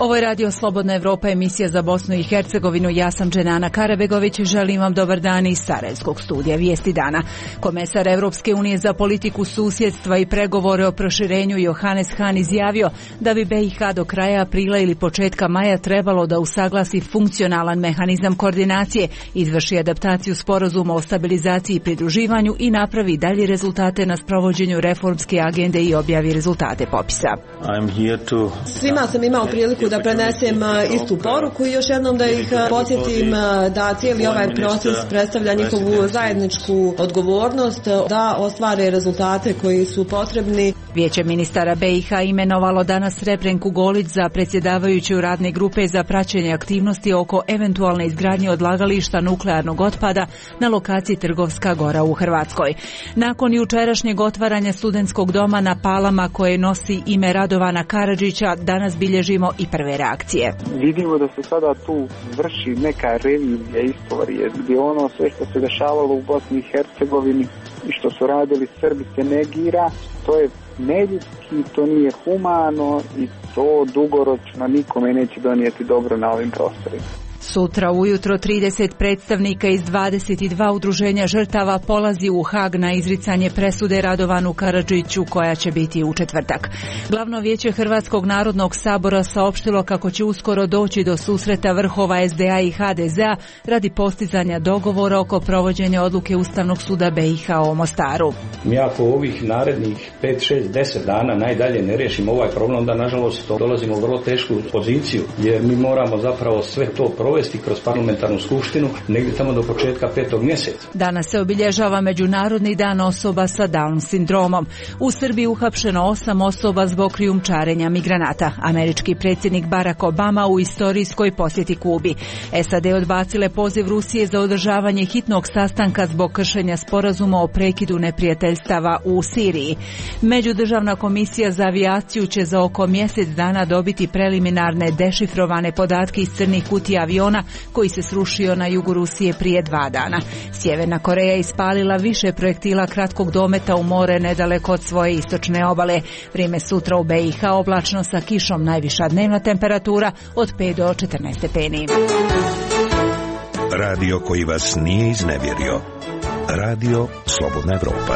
Ovo je Radio Slobodna Evropa, emisija za Bosnu i Hercegovinu. Ja sam Dženana Karabegović i želim vam dobar dan iz Sarajevskog studija Vijesti dana. Komesar Evropske unije za politiku susjedstva i pregovore o proširenju Johannes Hahn izjavio da bi BiH do kraja aprila ili početka maja trebalo da usaglasi funkcionalan mehanizam koordinacije, izvrši adaptaciju sporazuma o stabilizaciji i pridruživanju i napravi dalje rezultate na sprovođenju reformske agende i objavi rezultate popisa. Svima sam imao priliku da prenesem istu poruku i još jednom da ih podsjetim da cijeli ovaj proces predstavlja njihovu zajedničku odgovornost da ostvare rezultate koji su potrebni. Vijeće ministara BiH imenovalo danas Srebrenku Golić za predsjedavajuću radne grupe za praćenje aktivnosti oko eventualne izgradnje odlagališta nuklearnog otpada na lokaciji Trgovska Gora u Hrvatskoj. Nakon jučerašnjeg otvaranja studentskog doma na Palama koje nosi ime Radovana Karadžića, danas bilježimo i prve reakcije. Vidimo da se sada tu vrši neka revizija istorije, gdje ono sve što se dešavalo u Bosni i Hercegovini i što su radili Srbi se negira. To je neljudski, to nije humano i to dugoročno nikome neće donijeti dobro na ovim prostorima. Sutra ujutro 30 predstavnika iz 22 udruženja žrtava polazi u Hag na izricanje presude Radovanu Karadžiću koja će biti u četvrtak. Glavno vijeće Hrvatskog narodnog sabora saopštilo kako će uskoro doći do susreta vrhova SDA i HDZ-a radi postizanja dogovora oko provođenja odluke Ustavnog suda BiH o Mostaru. Mi ako ovih narednih 5, 6, 10 dana najdalje ne riješimo ovaj problem, da nažalost dolazimo u vrlo tešku poziciju, jer mi moramo zapravo sve to provesti kroz parlamentarnu skupštinu negdje tamo do početka 5. mjeseca. Danas se obilježava Međunarodni dan osoba sa Down sindromom. U Srbiji uhapšeno 8 osoba zbog krijumčarenja migranata. Američki predsjednik Barack Obama u istorijskoj posjeti Kubi. SAD odbacile poziv Rusije za održavanje hitnog sastanka zbog kršenja sporazuma o prekidu neprijateljstava u Siriji. Međudržavna komisija za avijaciju će za oko mjesec dana dobiti preliminarne dešifrovane podatke iz crnih kutija aviona koji se srušio na jugu Rusije prije 2 dana. Sjeverna Koreja ispalila više projektila kratkog dometa u more nedaleko od svoje istočne obale. Vrijeme sutra u BiH oblačno sa kišom, najviša dnevna temperatura od 5 do 14 stepeni. Radio koji vas nije iznevjerio. Radio Slobodna Evropa.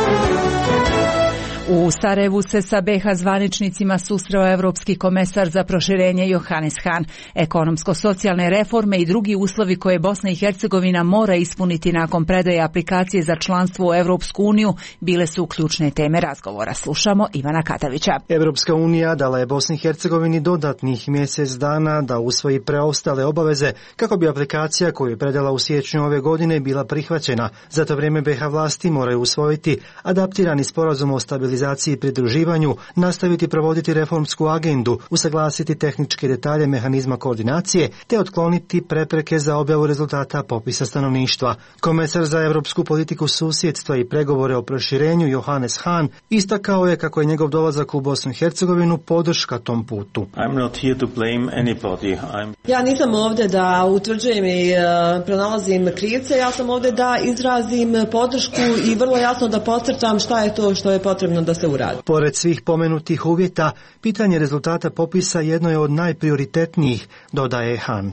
U Sarajevu se sa BiH zvaničnicima susreo Evropski komesar za proširenje Johannes Hahn. Ekonomsko-socijalne reforme i drugi uslovi koje Bosna i Hercegovina mora ispuniti nakon predaje aplikacije za članstvo u Evropsku uniju bile su ključne teme razgovora. Slušamo Ivana Katavića. Evropska unija dala je Bosni i Hercegovini dodatnih mjesec dana da usvoji preostale obaveze kako bi aplikacija koju je predala u siječnju ove godine bila prihvaćena. Za to vrijeme BiH vlasti moraju usvojiti adaptirani sporazum o stabilizaciji i pridruživanju, nastaviti provoditi reformsku agendu, usaglasiti tehničke detalje mehanizma koordinacije te otkloniti prepreke za objavu rezultata popisa stanovništva. Komesar za europsku politiku susjedstva i pregovore o proširenju Johannes Hahn istakao je kako je njegov dolazak u Bosnu i Hercegovinu podrška tom putu. Ja nisam ovdje da utvrđujem i pronalazim krivce, ja sam ovdje da izrazim podršku i vrlo jasno da podcrtam šta je to što je potrebno da se uradi. Pored svih pomenutih uvjeta, pitanje rezultata popisa jedno je od najprioritetnijih, dodaje Hahn.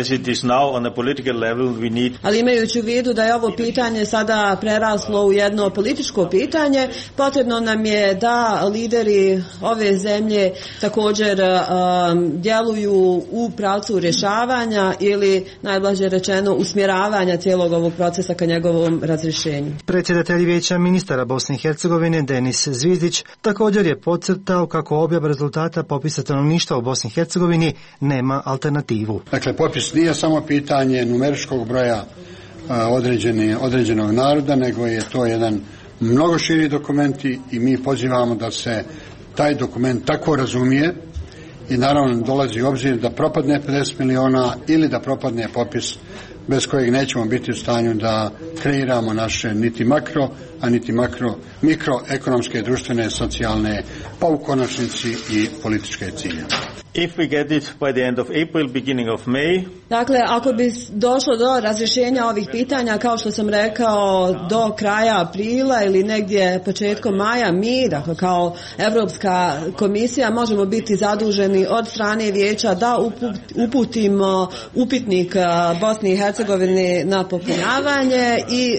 Ali imajući u vidu da je ovo pitanje sada preraslo u jedno političko pitanje, potrebno nam je da lideri ove zemlje također djeluju u pravcu rješavanja ili najblaže rečeno usmjeravanja cijelog ovog procesa ka njegovom razrješenju. Predsjedatelj Vijeća ministara Bosne i Hercegovine Denis Zvizdić također je podcrtao kako objava rezultata popisa stanovništva u Bosni i Hercegovini nema alternativu. Dakle, popis nije samo pitanje numeričkog broja određenog naroda, nego je to jedan mnogo širi dokument i mi pozivamo da se taj dokument tako razumije i naravno dolazi u obzir da propadne 50 miliona ili da propadne popis bez kojeg nećemo biti u stanju da kreiramo naše niti makro, a niti mikroekonomske, društvene, socijalne, pa u konačnici i političke cilje. If we get it by the end of April, beginning of May. Dakle, ako bi došlo do razrješenja ovih pitanja, kao što sam rekao, do kraja aprila ili negdje početkom maja, mi, dakle kao Europska komisija, možemo biti zaduženi od strane vijeća da uputimo upitnik Bosni i Hercegovini na popunjavanje i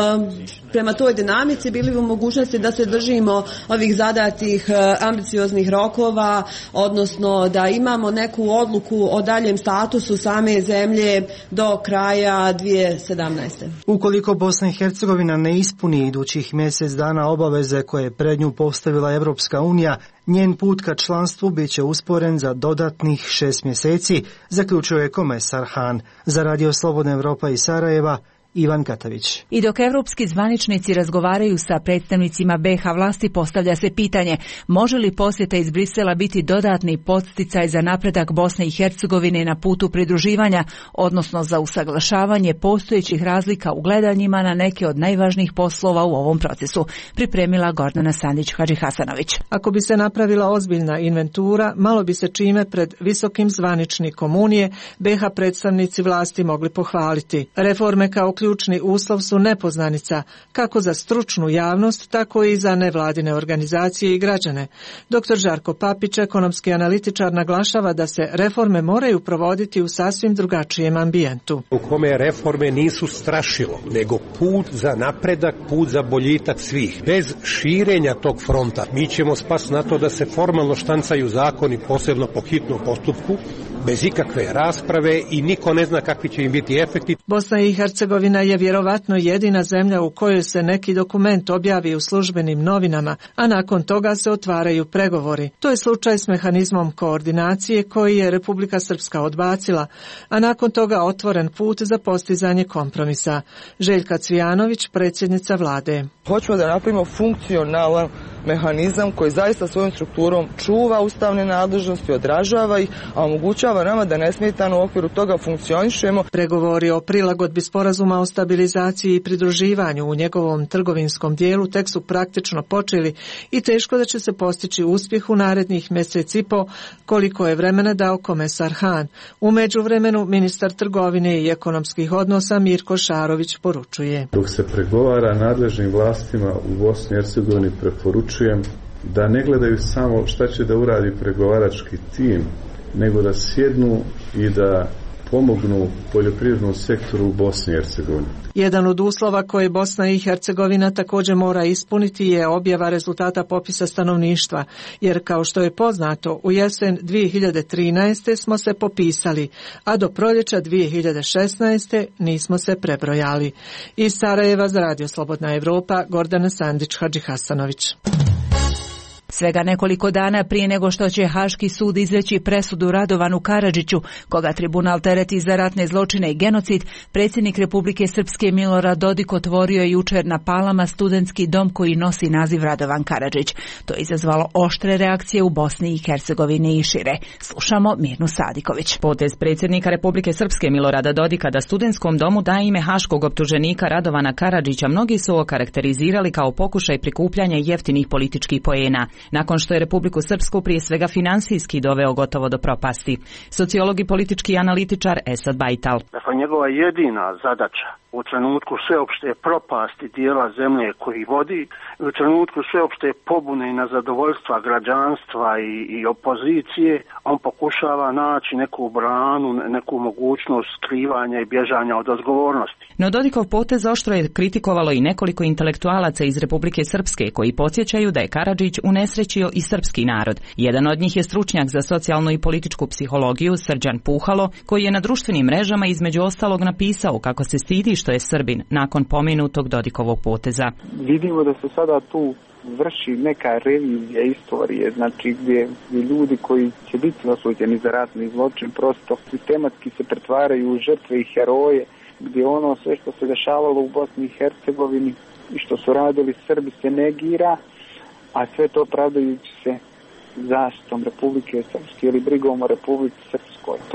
prema toj dinamici bili u mogućnosti da se držimo ovih zadatih ambicioznih rokova, odnosno da imamo neku odluku o daljem statusu same zemlje do kraja 2017. Ukoliko Bosna i Hercegovina ne ispuni idućih mjesec dana obaveze koje je pred nju postavila Europska unija, njen put ka članstvu bit će usporen za dodatnih 6 mjeseci, zaključuje komesar Hahn. Za Radio Slobodna Evropa iz Sarajeva, Ivan Katavić. I dok evropski zvaničnici razgovaraju sa predstavnicima BiH vlasti, postavlja se pitanje može li posjeta iz Brisela biti dodatni podsticaj za napredak Bosne i Hercegovine na putu pridruživanja, odnosno za usaglašavanje postojećih razlika u gledanjima na neke od najvažnijih poslova u ovom procesu, pripremila Gordana Sandić-Hadžihasanović. Ako bi se napravila ozbiljna inventura, malo bi se čime pred visokim zvaničnikom Unije BiH predstavnici vlasti mogli pohvaliti. Reforme kao ključni uslov su nepoznanica, kako za stručnu javnost, tako i za nevladine organizacije i građane. Dr. Žarko Papić, ekonomski analitičar, naglašava da se reforme moraju provoditi u sasvim drugačijem ambijentu. U kome reforme nisu strašilo, nego put za napredak, put za boljitak svih. Bez širenja tog fronta mi ćemo spasti na to da se formalno štancaju zakoni, posebno po hitnom postupku, bez ikakve rasprave i niko ne zna kakvi će im biti efekti. Bosna i Hercegovina je vjerovatno jedina zemlja u kojoj se neki dokument objavi u službenim novinama, a nakon toga se otvaraju pregovori. To je slučaj s mehanizmom koordinacije koji je Republika Srpska odbacila, a nakon toga otvoren put za postizanje kompromisa. Željka Cvijanović, predsjednica vlade. Hoćemo da napravimo funkcionalan mehanizam koji zaista svojom strukturom čuva ustavne nadležnosti, odražava ih, a omogućava nama da nesmetano u okviru toga funkcionišemo. Pregovori o prilagodbi sporazuma o stabilizaciji i pridruživanju u njegovom trgovinskom dijelu tek su praktično počeli i teško da će se postići uspjeh u narednih mjesec i po, koliko je vremena dao komesar Hahn. U međuvremenu ministar trgovine i ekonomskih odnosa Mirko Šarović poručuje. Dok se pregovara nadležnim vlastima u Bosni i Hercegovini, preporučujem da ne gledaju samo šta će da uradi pregovarački tim, nego da sjednu i da pomognu poljoprivrednom sektoru u Bosni i Hercegovini. Jedan od uslova koje Bosna i Hercegovina također mora ispuniti je objava rezultata popisa stanovništva, jer kao što je poznato, u jesen 2013. smo se popisali, a do proljeća 2016. nismo se prebrojali. Iz Sarajeva za Radio Slobodna Evropa, Gordana Sandić-Hadžihasanović. Svega nekoliko dana prije nego što će Haški sud izreći presudu Radovanu Karadžiću, koga tribunal tereti za ratne zločine i genocid, predsjednik Republike Srpske Milorad Dodik otvorio je jučer na Palama studentski dom koji nosi naziv Radovan Karadžić. To je izazvalo oštre reakcije u Bosni i Hercegovini i šire. Slušamo Mirnu Sadiković. Potez predsjednika Republike Srpske Milorada Dodika da studentskom domu daje ime haškog optuženika Radovana Karadžića mnogi su okarakterizirali kao pokušaj prikupljanja jeftinih političkih poena, nakon što je Republiku Srpsku prije svega finansijski doveo gotovo do propasti. Sociolog i politički analitičar Esad Bajtal. Dakle, njegova jedina zadaća u trenutku sveopšte propasti dijela zemlje koji vodi, u trenutku sveopšte pobune i nezadovoljstva građanstva i opozicije, on pokušava naći neku branu, neku mogućnost skrivanja i bježanja od odgovornosti. No Dodikov potez oštro je kritikovalo i nekoliko intelektualaca iz Republike Srpske koji podsjećaju da je Karadžić unesrećio i srpski narod. Jedan od njih je stručnjak za socijalnu i političku psihologiju Srđan Puhalo, koji je na društvenim mrežama između ostalog napisao kako se stidi što je Srbin nakon pomenutog Dodikovog poteza. Vidimo da se sada tu vrši neka revizija istorije, znači gdje ljudi koji će biti osuđeni za ratni zločin prosto sistematski se pretvaraju u žrtve i heroje, gdje ono sve što se dešavalo u Bosni i Hercegovini i što su radili Srbi se negira, a sve to pravdajući se zaštitom Republike Srpske ili brigom o Republici Srpskoj. To je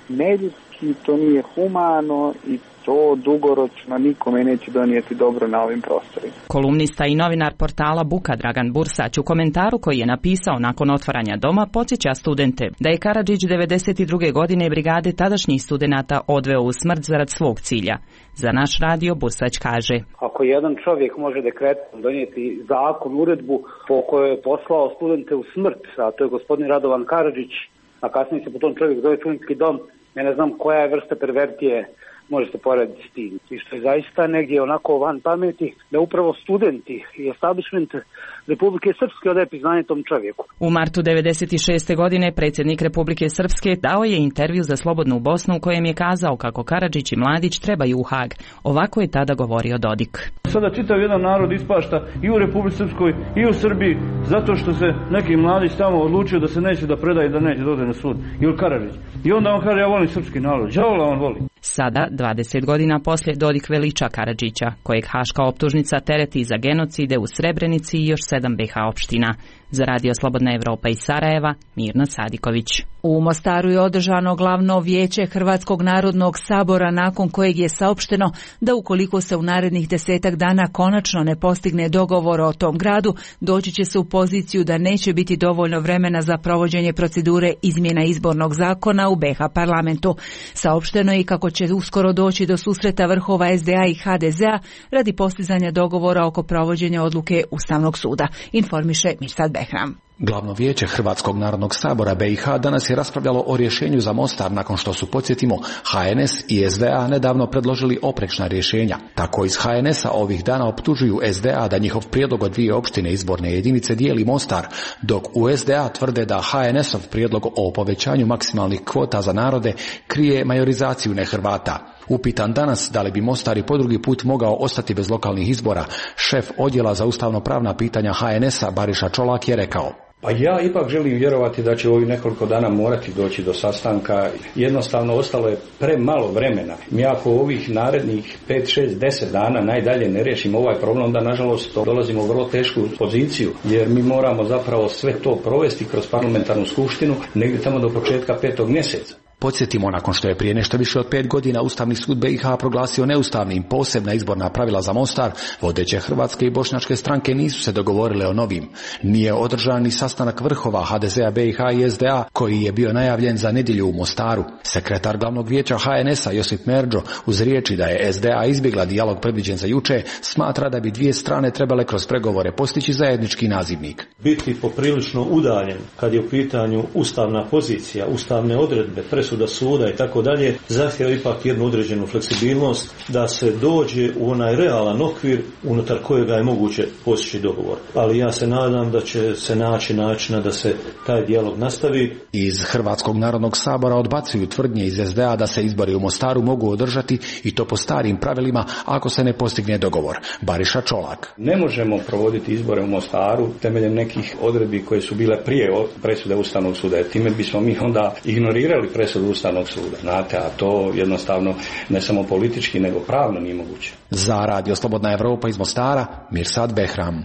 neljudski, to nije humano i to dugoročno nikome neće donijeti dobro na ovim prostorima. Kolumnista i novinar portala Buka Dragan Bursać u komentaru koji je napisao nakon otvaranja doma podsjeća studente da je Karadžić 92. godine brigade tadašnjih studenata odveo u smrt zarad svog cilja. Za naš radio Bursać kaže: Ako jedan čovjek može dekretom donijeti zakon, uredbu po kojoj je poslao studente u smrt, a to je gospodin Radovan Karadžić, a kasnije se po tom čovjek zove studentski dom, ja ne znam koja je vrsta pervertije može se porediti s tim. I što je zaista negdje onako van pameti da upravo studenti i establishment Republike Srpske odaje priznanje tom čovjeku. U martu 96. godine predsjednik Republike Srpske dao je intervju za Slobodnu Bosnu u kojem je kazao kako Karadžić i Mladić trebaju u Hag. Ovako je tada govorio Dodik. Sada čitav jedan narod ispašta i u Republici Srpskoj i u Srbiji zato što se neki Mladić tamo odlučio da se neće da predaje, da neće da ode na sud. Ili Karadžić. I onda on kaže: ja volim srpski narod. Đavola on voli. Sada, 20 godina poslije, Dodik veliča Karadžića, kojeg haška optužnica tereti za genocide u Srebrenici i još 7 BiH opština. Za Radio Slobodna Evropa iz Sarajeva, Mirna Sadiković. U Mostaru je održano glavno vijeće Hrvatskog narodnog sabora nakon kojeg je saopšteno da ukoliko se u narednih 10 dana konačno ne postigne dogovor o tom gradu, doći će se u poziciju da neće biti dovoljno vremena za provođenje procedure izmjena izbornog zakona u BiH parlamentu. Saopšteno je i kako će uskoro doći do susreta vrhova SDA i HDZ-a radi postizanja dogovora oko provođenja odluke Ustavnog suda, informiše Mirsad Behram. Glavno vijeće Hrvatskog narodnog sabora BiH danas je raspravljalo o rješenju za Mostar nakon što su, podsjetimo, HNS i SDA nedavno predložili oprečna rješenja. Tako iz HNS-a ovih dana optužuju SDA da njihov prijedlog od 2 opštine izborne jedinice dijeli Mostar, dok u SDA tvrde da HNS-ov prijedlog o povećanju maksimalnih kvota za narode krije majorizaciju nehrvata. Upitan danas da li bi Mostar i po drugi put mogao ostati bez lokalnih izbora, šef odjela za ustavno-pravna pitanja HNS-a Bariša Čolak je rekao: Pa ja ipak želim vjerovati da će ovih nekoliko dana morati doći do sastanka. Jednostavno ostalo je premalo vremena. Mi ako ovih narednih 5, 6, 10 dana najdalje ne riješimo ovaj problem, onda nažalost dolazimo u vrlo tešku poziciju, jer mi moramo zapravo sve to provesti kroz parlamentarnu skupštinu negdje tamo do početka 5. mjeseca. Podsjetimo, nakon što je prije nešto više od 5 godina Ustavni sud BiH proglasio neustavnim posebna izborna pravila za Mostar, vodeće hrvatske i bošnjačke stranke nisu se dogovorile o novim. Nije održan ni sastanak vrhova HDZ-a BiH i SDA koji je bio najavljen za nedjelju u Mostaru. Sekretar glavnog vijeća HNS-a Josip Merđo, uz riječi da je SDA izbjegla dijalog predviđen za juče, smatra da bi 2 strane trebale kroz pregovore postići zajednički nazivnik. Biti poprilično udaljen kad je u pitanju ustavna pozicija, ustavne odredbe, presuda suda i tako dalje, zahtjeva ipak jednu određenu fleksibilnost da se dođe u onaj realan okvir unutar kojega je moguće postići dogovor. Ali ja se nadam da će se naći načina da se taj dijalog nastavi. Iz Hrvatskog narodnog sabora odbacuju tvrdnje iz SDA da se izbori u Mostaru mogu održati i to po starim pravilima ako se ne postigne dogovor. Bariša Čolak: Ne možemo provoditi izbore u Mostaru temeljem nekih odredbi koje su bile prije presude Ustavnog suda. Time bismo mi onda ignorirali presudu Ustavnog suda. Znate, a to jednostavno ne samo politički nego pravno nije moguće. Za Radio Slobodna Evropa iz Mostara, Mirsad Behram.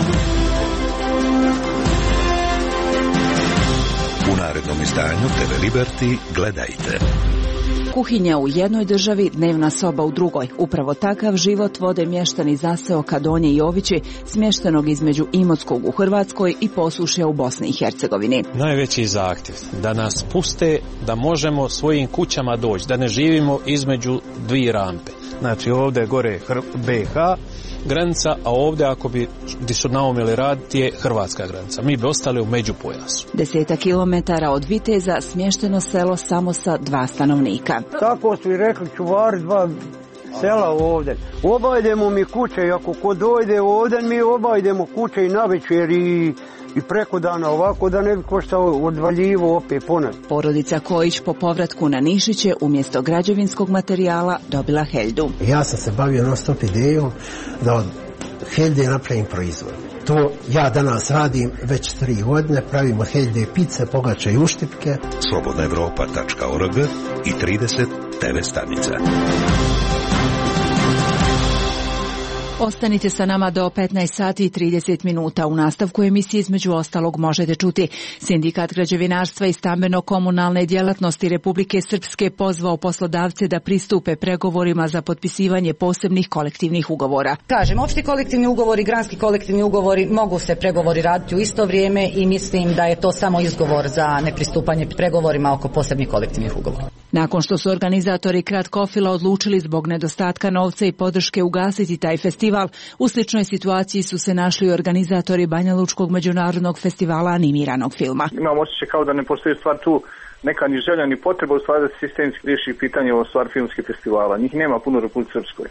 U narednom izdanju TV Liberty gledajte. Kuhinja u jednoj državi, dnevna soba u drugoj. Upravo takav život vode mještani zaseoka Donje Jovići, smještenog između Imotskog u Hrvatskoj i Posušja u Bosni i Hercegovini. Najveći zahtjev da nas puste, da možemo svojim kućama doći, da ne živimo između 2 rampe. Znači ovdje gore BiH granica, a ovdje ako bi gdje su naumili raditi je hrvatska granica. Mi bi ostali u međupojasu. 10 kilometara od Viteza smješteno selo samo sa 2 stanovnika. Tako su i rekli čuvari 2 sela ovdje. Obajdemo mi kuće i ako ko dojde ovdje mi obajdemo kuće i navečer i preko dana ovako da ne bi koštao odvaljivo opet ponad. Porodica Kojić po povratku na Nišiće umjesto građevinskog materijala dobila heldu. Ja sam se bavio non stop idejom da od helde napravim proizvod. To ja danas radim već 3 godine, pravimo helde, pice, pogače i uštipke. Slobodnaevropa.org i 30 TV stanica. Ostanite sa nama do 15 sati i 30 minuta. U nastavku emisije između ostalog možete čuti: Sindikat građevinarstva i stambeno-komunalne djelatnosti Republike Srpske pozvao poslodavce da pristupe pregovorima za potpisivanje posebnih kolektivnih ugovora. Kažem, opšti kolektivni ugovori, granski kolektivni ugovori, mogu se pregovori raditi u isto vrijeme i mislim da je to samo izgovor za nepristupanje pregovorima oko posebnih kolektivnih ugovora. Nakon što su organizatori Kratkofila odlučili zbog nedostatka novca i podrške ugasiti taj festival, u sličnoj situaciji su se našli organizatori Banjalučkog međunarodnog festivala animiranog filma. Imam osjećaj kao da ne postoji stvar tu neka ni želja ni potreba u stvari da se sistemski riješi pitanje o stvar filmskih festivala. Njih nema puno u Republici Srpskoj.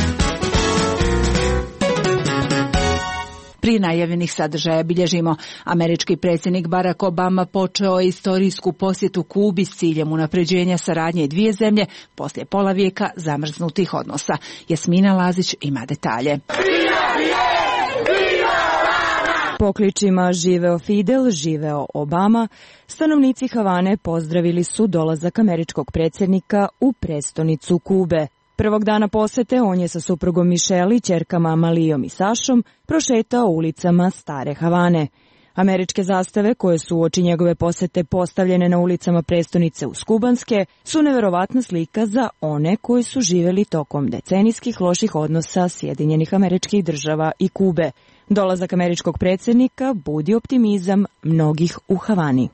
Prije najavljenih sadržaja bilježimo: američki predsjednik Barack Obama počeo je istorijsku posjetu Kubi s ciljem unapređenja saradnje dvije zemlje poslije pola vijeka zamrznutih odnosa. Jasmina Lazić ima detalje. Pokličima živeo Fidel, živeo Obama, stanovnici Havane pozdravili su dolazak američkog predsjednika u prestonicu Kube. Prvog dana posete on je sa suprugom Michelle i ćerkama Amalijom i Sašom prošetao ulicama stare Havane. Američke zastave, koje su uoči njegove posete postavljene na ulicama prestonice uz kubanske, su neverovatna slika za one koji su živjeli tokom decenijskih loših odnosa Sjedinjenih Američkih Država i Kube. Dolazak američkog predsjednika budi optimizam mnogih u Havani.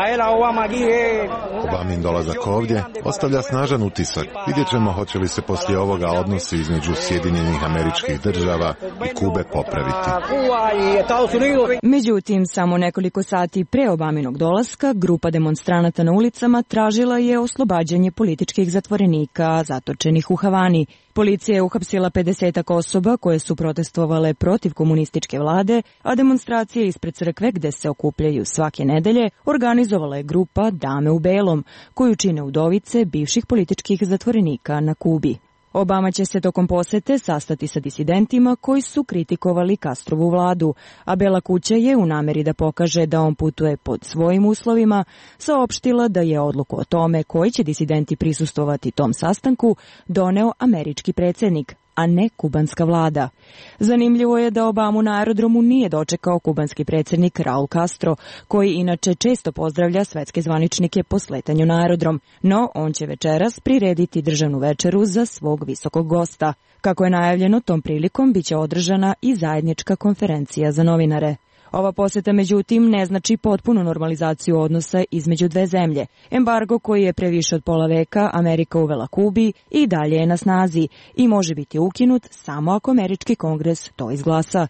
Obamin dolazak ovdje ostavlja snažan utisak. Vidjet ćemo hoće li se poslije ovoga odnosi između Sjedinjenih Američkih Država i Kube popraviti. Međutim, samo nekoliko sati pre Obaminog dolaska, grupa demonstranata na ulicama tražila je oslobađanje političkih zatvorenika zatočenih u Havani. Policija je uhapsila 50 osoba koje su protestovale protiv komunističke vlade, a demonstracije ispred crkve gde se okupljaju svake nedelje organizovala je grupa Dame u belom, koju čine udovice bivših političkih zatvorenika na Kubi. Obama će se tokom posete sastati sa disidentima koji su kritikovali Castrovu vladu, a Bela kuća je u nameri da pokaže da on putuje pod svojim uslovima saopštila da je odluku o tome koji će disidenti prisustvovati tom sastanku doneo američki predsjednik, a ne kubanska vlada. Zanimljivo je da Obamu na aerodromu nije dočekao kubanski predsjednik Raul Castro, koji inače često pozdravlja svetske zvaničnike po sletanju na aerodrom, no on će večeras prirediti državnu večeru za svog visokog gosta. Kako je najavljeno, tom prilikom biće održana i zajednička konferencija za novinare. Ova posjeta, međutim, ne znači potpunu normalizaciju odnosa između dve zemlje. Embargo koji je pre više od pola veka Amerika uvela Kubi i dalje je na snazi i može biti ukinut samo ako američki kongres to izglasa.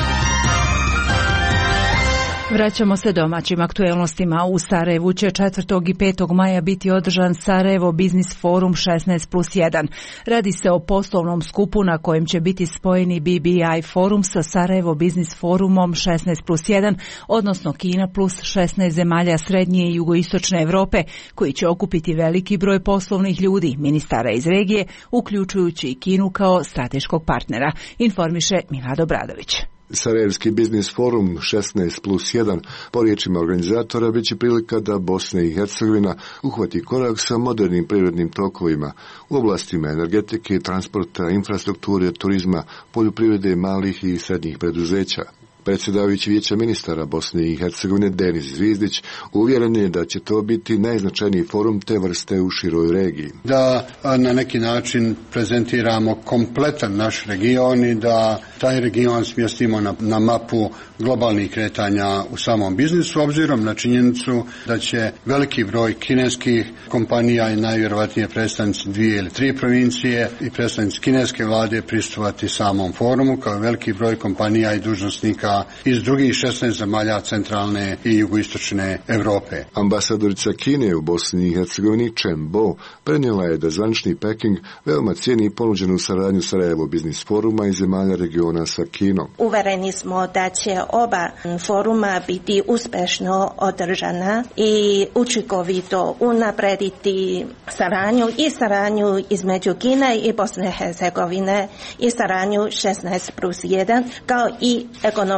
Vraćamo se domaćim aktuelnostima. U Sarajevu će 4. i 5. maja biti održan Sarajevo Biznis Forum 16+1. Radi se o poslovnom skupu na kojem će biti spojeni BBI forum sa Sarajevo Biznis Forumom 16+1, odnosno Kina plus 16 zemalja srednje i jugoistočne Europe, koji će okupiti veliki broj poslovnih ljudi, ministara iz regije, uključujući i Kinu kao strateškog partnera, informiše Milado Bradović. Sarajevski biznis forum 16+1 po riječima organizatora bit će prilika da Bosna i Hercegovina uhvati korak sa modernim prirodnim tokovima u oblastima energetike, transporta, infrastrukture, turizma, poljoprivrede, malih i srednjih preduzeća. Predsjedavajući Vijeća ministara Bosne i Hercegovine Denis Zvizdić uvjeren je da će to biti najznačajniji forum te vrste u široj regiji. Da na neki način prezentiramo kompletan naš region i da taj region smjestimo na mapu globalnih kretanja u samom biznisu, obzirom na činjenicu da će veliki broj kineskih kompanija i najvjerovatnije predstavnici 2 ili 3 provincije i predstavnici kineske vlade prisustvovati samom forumu, kao veliki broj kompanija i dužnosnika iz drugih 16 zemalja centralne i jugoistočne Europe. Ambasadorica Kine u Bosni i Hercegovini Chen Bo prenijela je da zvanični Peking veoma cijeni ponuđenu saradnju Sarajevo Biznis Foruma i zemalja regiona sa Kinom. Uvereni smo da će oba foruma biti uspješno održana i učinkovito unaprediti saradnju između Kine i Bosne i Hercegovine i saradnju 16+1 kao i ekonomsku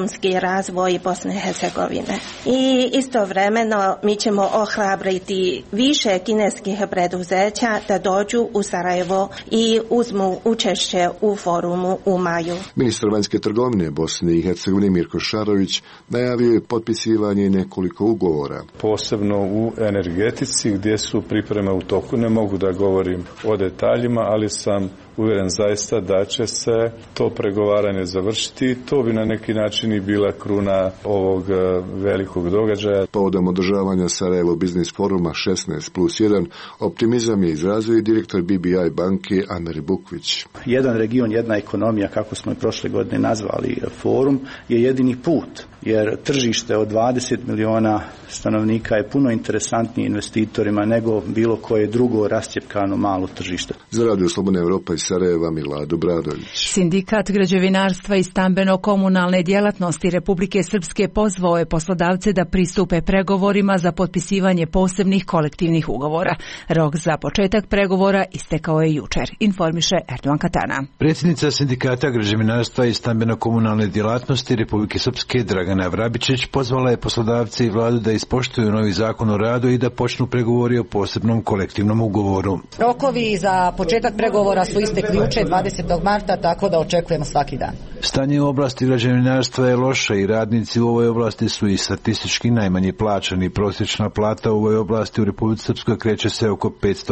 ekonomski razvoj Bosne i Hercegovine. I istovremeno mi ćemo ohrabriti više kineskih preduzeća da dođu u Sarajevo i uzmu učešće u forumu u maju. Ministar vanjske trgovine Bosne i Hercegovine Mirko Šarović najavio je potpisivanje nekoliko ugovora. Posebno u energetici gdje su pripreme u toku. Ne mogu da govorim o detaljima, ali sam uvjeren zaista da će se to pregovaranje završiti. To bi na neki način i bila kruna ovog velikog događaja. Povodom održavanja Sarajevo Biznis foruma 16+1 optimizam je izrazio i direktor BBI banke Amer Bukvić. Jedan region, jedna ekonomija, kako smo i prošle godine nazvali forum, je jedini put. Jer tržište od 20 miliona stanovnika je puno interesantnije investitorima nego bilo koje drugo rascjepkano malo tržište. Za Radio Slobodna Evropa iz Sarajeva Milado Bradović. Sindikat građevinarstva i stambeno-komunalne djelatnosti Republike Srpske pozvao je poslodavce da pristupe pregovorima za potpisivanje posebnih kolektivnih ugovora. Rok za početak pregovora istekao je jučer, informiše Erdogan Katana. Predsjednica Sindikata građevinarstva i stambeno-komunalne djelatnosti Republike Srpske Dragana Vrabičić pozvala je poslodavce i vladu da ispoštuju novi zakon o radu i da počnu pregovori o posebnom kolektivnom ugovoru. Rokovi za početak pregovora su istekli jučer 20. marta, tako da očekujemo svaki dan. Stanje u oblasti građevinarstva je loše i radnici u ovoj oblasti su i statistički najmanje plaćeni. Prosječna plata u ovoj oblasti u Republici Srpskoj kreće se oko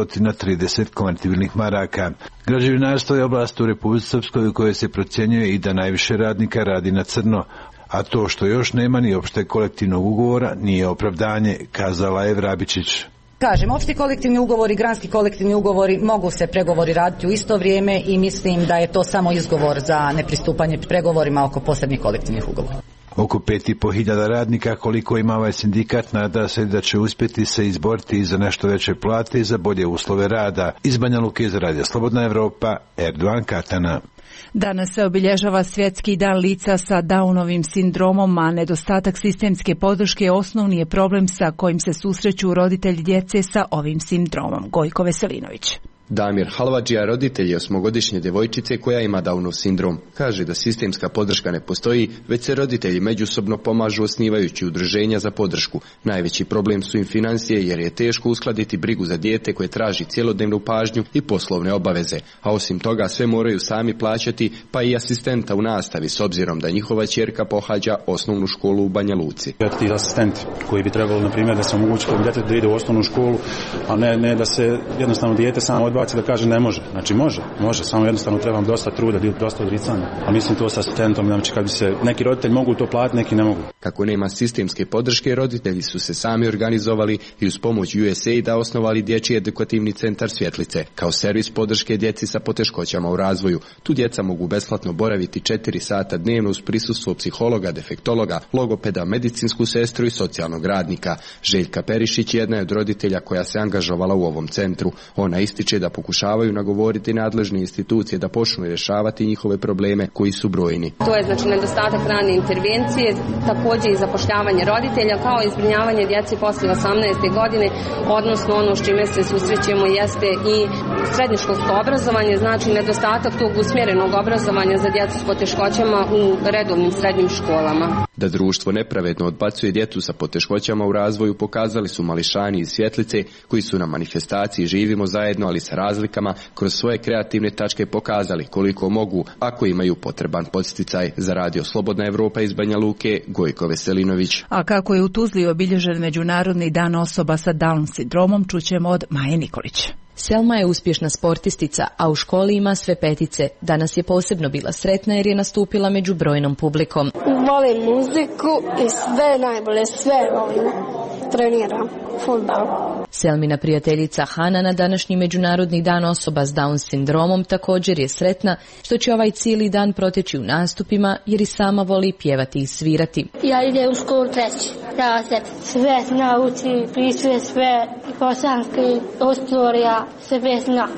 530 konvertibilnih maraka. Građevinarstvo je oblast u Republici Srpskoj u kojoj se procjenjuje i da najviše radnika radi na crno, a to što još nema ni opšteg kolektivnog ugovora nije opravdanje, kazala je Vrabičić. Kažem, opšti kolektivni ugovori, granski kolektivni ugovori, mogu se pregovori raditi u isto vrijeme i mislim da je to samo izgovor za nepristupanje pregovorima oko posebnih kolektivnih ugovora. Oko 5.500 radnika, koliko ima ovaj sindikat, nada se da će uspjeti se izboriti za nešto veće plate i za bolje uslove rada. Iz Banja Luke za Radio Slobodna Evropa, Erdogan Katana. Danas se obilježava Svjetski dan lica sa Downovim sindromom, a nedostatak sistemske podrške osnovni je problem sa kojim se susreću roditelji djece sa ovim sindromom. Gojko Veselinović. Damir Halvadžija roditelj je 8-godišnje djevojčice koja ima Downov sindrom. Kaže da sistemska podrška ne postoji, već se roditelji međusobno pomažu osnivajući udruženja za podršku. Najveći problem su im financije jer je teško uskladiti brigu za dijete koje traži cjelodnevnu pažnju i poslovne obaveze. A osim toga sve moraju sami plaćati, pa i asistenta u nastavi s obzirom da njihova ćerka pohađa osnovnu školu u Banja Luci. Ti asistenti koji bi trebalo, na primjer, da se omogući kao djetetu da ide u osnovnu školu, a ne da se jednostavno dijete samo odbaci da kaže ne može. Znači može, samo jednostavno trebam dosta truda, dosta odricanja. A mislim to sa asistentom, znači kad bi se neki roditelji mogu to platiti, neki ne mogu. Kako nema sistemske podrške, roditelji su se sami organizovali i uz pomoć USAID-a osnovali dječji edukativni centar Svjetlice kao servis podrške djeci sa poteškoćama u razvoju. Tu djeca mogu besplatno boraviti 4 sata dnevno uz prisustvo psihologa, defektologa, logopeda, medicinsku sestru i socijalnog radnika. Željka Perišić je jedna od roditelja koja se angažovala u ovom centru. Ona ističe da pokušavaju nagovoriti nadležne institucije da počnu rješavati njihove probleme koji su brojni. To je znači nedostatak rane intervencije, također i zapošljavanje roditelja kao i zbrinjavanje djece poslije 18. godine, odnosno ono s čime se susrećemo jeste i srednjoškolsko obrazovanje, znači nedostatak tog usmjerenog obrazovanja za djecu s poteškoćama u redovnim srednjim školama. Da društvo nepravedno odbacuje djecu sa poteškoćama u razvoju pokazali su mališani iz Svjetlice koji su na manifestaciji Živimo zajedno, ali sa razlikama, kroz svoje kreativne tačke pokazali koliko mogu ako imaju potreban podsticaj. Za Radio Slobodna Evropa iz Banja Luke, Gojko Veselinović. A kako je u Tuzli obilježen Međunarodni dan osoba sa Down sindromom, čućemo od Maje Nikolić. Selma je uspješna sportistica, a u školi ima sve petice. Danas je posebno bila sretna jer je nastupila među brojnom publikom. Volim muziku i sve najbolje, sve volim. Treniram fudbal. Selmina prijateljica Hana na današnji Međunarodni dan osoba s Down sindromom također je sretna što će ovaj cijeli dan proteći u nastupima jer i sama voli pjevati i svirati. Ja idem u školu 3. razred. Sve nauči, piše sve, bosanski, istorija, sve zna.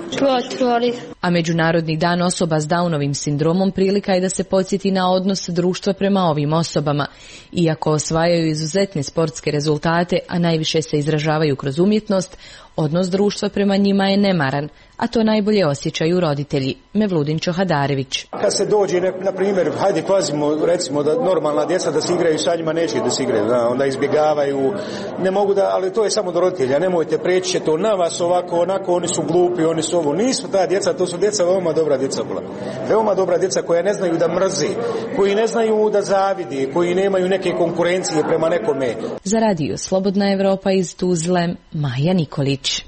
A Međunarodni dan osoba s Downovim sindromom prilika je da se podsjeti na odnos društva prema ovim osobama. Iako osvajaju izuzetne sportske rezultate, a najviše se izražavaju kroz umjetnost, Odnos društva prema njima je nemaran, a to najbolje osjećaju roditelji. Mevludin Čohadarević. Kad se dođe, na primjer, hajde kvazimo, recimo da normalna djeca da se igraju sa njima, neće da se igraju, onda izbjegavaju, ne mogu da, ali to je samo do roditelja, nemojte preći će to na vas ovako, onako, oni su glupi, oni su ovo, nisu ta djeca, to su djeca veoma dobra djeca bila. Veoma dobra djeca koja ne znaju da mrze, koji ne znaju da zavide, koji nemaju neke konkurencije prema nekome. Za radio Slobodna Evropa iz Tuzle, Maja Nikolić.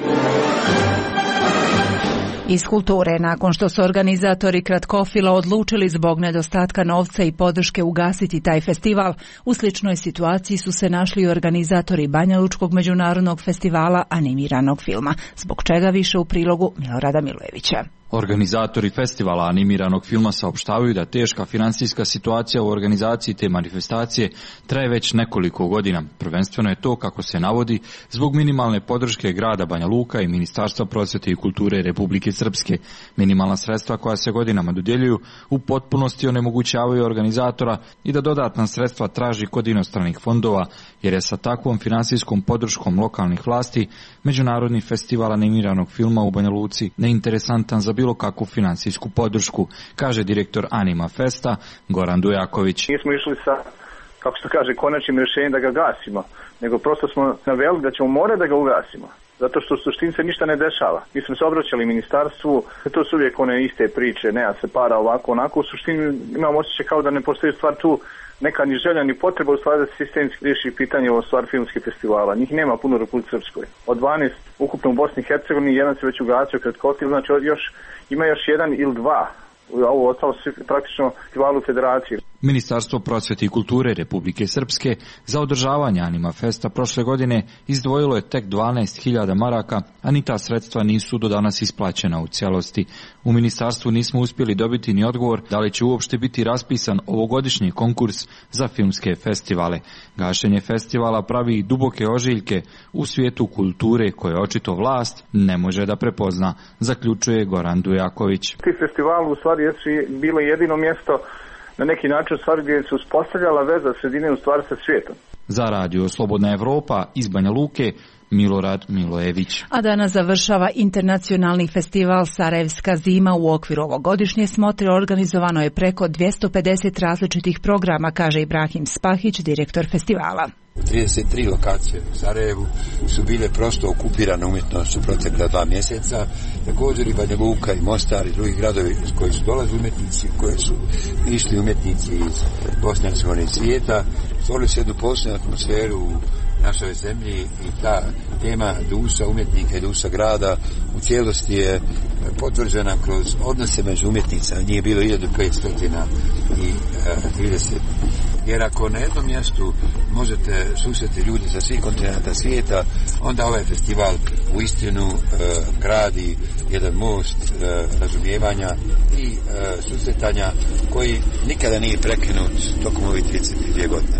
Iz kulture, nakon što su organizatori Kratkofila odlučili zbog nedostatka novca i podrške ugasiti taj festival, u sličnoj situaciji su se našli i organizatori Banjalučkog međunarodnog festivala animiranog filma, zbog čega više u prilogu Milorada Milojevića. Organizatori festivala animiranog filma saopštavaju da teška financijska situacija u organizaciji te manifestacije traje već nekoliko godina. Prvenstveno je to, kako se navodi, zbog minimalne podrške grada Banja Luka i Ministarstva prosvjete i kulture Republike Srpske. Minimalna sredstva koja se godinama dodjeljuju u potpunosti onemogućavaju organizatora i da dodatna sredstva traži kod inostranih fondova, jer je sa takvom financijskom podrškom lokalnih vlasti Međunarodni festival animiranog filma u Banja Luci neinteresantan za bilo kakvu financijsku podršku, kaže direktor Anima Festa Goran Dujaković. Nismo išli sa, kako se kaže, konačnim rješenjem da ga gasimo, nego prosto smo naveli da ćemo morati da ga ugasimo. Zato što u suštini se ništa ne dešava. Mi smo se obraćali ministarstvu, to su uvijek one iste priče, nema se para ovako, onako. U suštini imamo osjećaj kao da ne postoji stvar tu neka ni želja ni potreba u stvari da se sistemski riješi pitanje o stvar filmskih festivala. Njih nema puno u Republici Srpskoj. Od 12 ukupno u Bosni i Hercegovini, jedan se već ugasio Kratkofil, znači ima još jedan ili dva. Ovo ostalo se praktično festivalu federacije. Ministarstvo prosvjete i kulture Republike Srpske za održavanje Anima Festa prošle godine izdvojilo je tek 12.000 maraka, a ni ta sredstva nisu do danas isplaćena u cijelosti. U ministarstvu nismo uspjeli dobiti ni odgovor da li će uopšte biti raspisan ovogodišnji konkurs za filmske festivale. Gašenje festivala pravi duboke ožiljke u svijetu kulture koje očito vlast ne može da prepozna, zaključuje Goran Dujaković. Ti festivali u stvari jesu bilo jedino mjesto na neki način u stvari gdje se uspostavljala veza sredine u stvari sa svijetom. Za radio Slobodna Evropa iz Banja Luke, Milorad Milojević. A danas završava internacionalni festival Sarajevska zima. U okviru ovogodišnje smotre organizovano je preko 250 različitih programa, kaže Ibrahim Spahić, direktor festivala. 33 lokacije u Sarajevu su bile prosto okupirane umjetnošću protekla 2 mjeseca. Također i Banja Luka i Mostar i drugi gradovi iz koji su dolazili umjetnici, koje su išli umjetnici iz Bosne i svijeta, stvorili su jednu posebnu atmosferu u našoj zemlji i ta tema duša umjetnika i duša grada u cijelosti je potvrđena kroz odnose među umjetnicama. Nije bilo 1530. Jer ako na jednom mjestu možete susreti ljudi sa svih kontinenta svijeta, onda ovaj festival u istinu gradi jedan most razumijevanja i susretanja koji nikada nije prekinut tokom ovih 32 godine.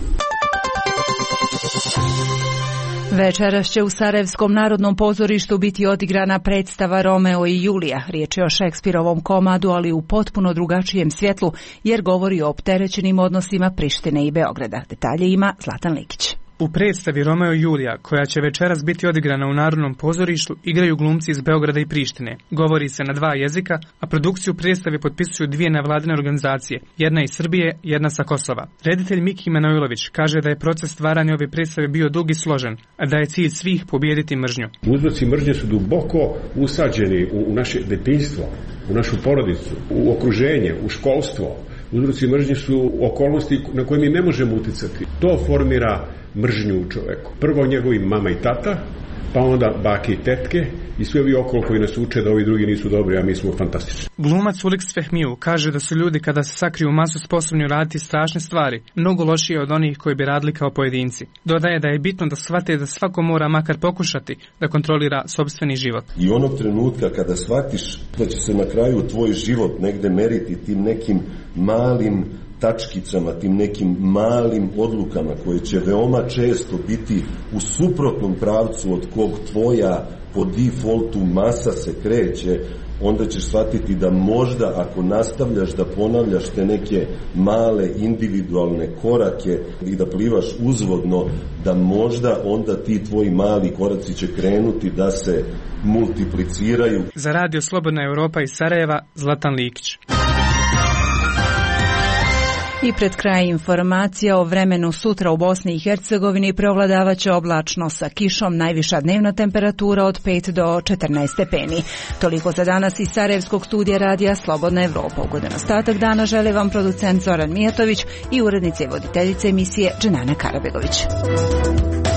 Večeras će u Sarajevskom narodnom pozorištu biti odigrana predstava Romeo i Julija. Riječ je o Šekspirovom komadu, ali u potpuno drugačijem svjetlu, jer govori o opterećenim odnosima Prištine i Beograda. Detalje ima Zlatan Likić. U predstavi Romeo i Julija, koja će večeras biti odigrana u Narodnom pozorištu, igraju glumci iz Beograda i Prištine. Govori se na 2 jezika, a produkciju predstave potpisuju 2 nevladine organizacije, jedna iz Srbije, jedna sa Kosova. Reditelj Miki Manojlović kaže da je proces stvaranja ove predstave bio dug i složen, a da je cilj svih pobijediti mržnju. Uzroci mržnje su duboko usađeni u naše detinjstvo, u našu porodicu, u okruženje, u školstvo. Uzroci mržnje su okolnosti na koje mi ne možemo uticati. To formira mržnju u čoveku. Prvo njegovi mama i tata, pa onda bake i tetke i svi ovi okolo koji nas uče da ovi drugi nisu dobri, a mi smo fantastični. Glumac Uliks Fehmiju kaže da su ljudi kada se sakriju u masu sposobni raditi strašne stvari, mnogo lošije od onih koji bi radili kao pojedinci. Dodaje da je bitno da shvate da svako mora makar pokušati da kontrolira sopstveni život. I onog trenutka kada shvatiš da će se na kraju tvoj život negde meriti tim nekim malim tačkicama, tim nekim malim odlukama koje će veoma često biti u suprotnom pravcu od kog tvoja po defaultu masa se kreće, onda ćeš shvatiti da možda ako nastavljaš da ponavljaš te neke male individualne korake i da plivaš uzvodno, da možda onda ti tvoji mali koraci će krenuti da se multipliciraju. Za Radio Slobodna Europa iz Sarajeva, Zlatan Likić. I pred kraj informacija o vremenu sutra u Bosni i Hercegovini preovladavaće oblačno sa kišom, najviša dnevna temperatura od 5 do 14 stepeni. Toliko za danas iz Sarajevskog studija Radija Slobodna Evropa. Ugodan ostatak dana želi vam producent Zoran Mijatović i urednica i voditeljica emisije Dženana Karabegović.